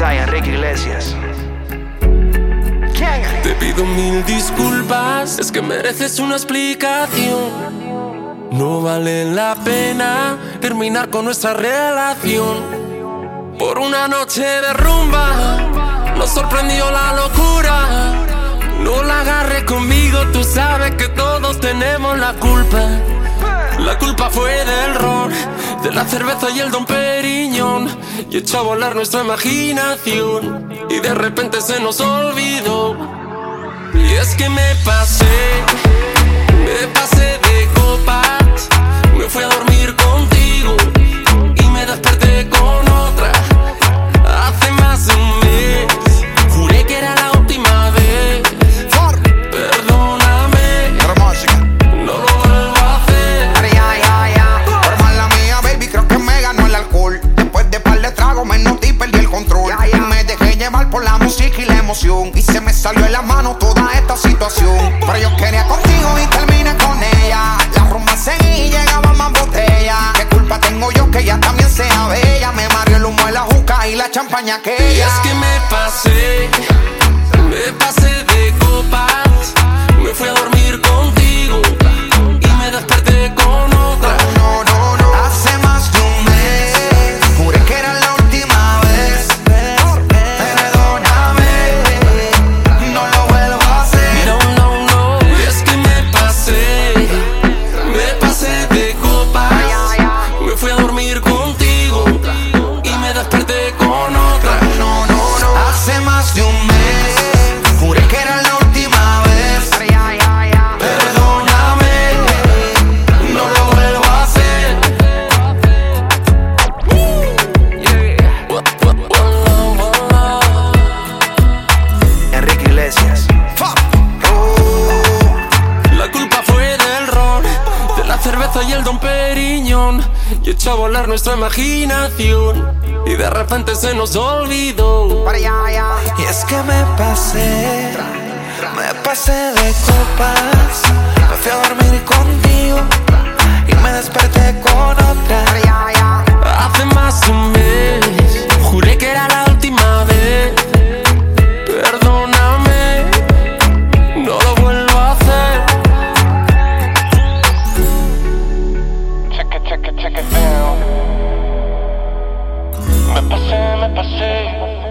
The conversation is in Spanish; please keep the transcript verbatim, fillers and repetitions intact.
Sai, Enrique Iglesias. Te pido mil disculpas, es que mereces una explicación. No vale la pena terminar con nuestra relación. Por una noche de rumba nos sorprendió la locura. No la agarres conmigo, tú sabes que todos tenemos la culpa. La culpa fue del ron, de la cerveza y el Dom Periñón, y echó a volar nuestra imaginación, y de repente se nos olvidó. Y es que me pasé, me pasé de copas, me fui a dormir contigo y me desperté con otra. Hace más de un mes, juré que era la última vez. Perdóname, no lo vuelvo a hacer. Por mala mía, baby, creo que me ganó el alcohol. Después de par de tragos me noté y perdí el control. Y me dejé llevar por la música y la emoción, y se me salió de la mano toda esta situación. Pero yo quería contigo y terminé con ella. La rumba seguí y llegaba más botella. ¿Qué culpa tengo yo que ella también sea bella? Me mareó el humo de la juca y la champaña que ella. Y es que me pasé, me pasé de copas, me fui a dormir contigo y me desperté con otra. No, no, no, hace más de un mes juré que era la última vez. Perdóname, no lo vuelvo a hacer. No, no, no, y es que me pasé, me pasé de copas, me fui a dormir contigo y me desperté con otra. No, no, no, hace más de un mes juré que era la última vez. Perdóname, no lo vuelvo a hacer. Enrique Iglesias. La culpa fue del ron, de la cerveza y el Dom Periñón, y echó a volar nuestra imaginación, y de repente se nos olvidó. Y es que me pasé, me pasé de copas, me fui a dormir contigo y me desperté con otra. Hace más de un mes, juré que era la última vez. Perdóname, no lo vuelvo a hacer. Check it, check it, check it down. Me pasé, me pasé.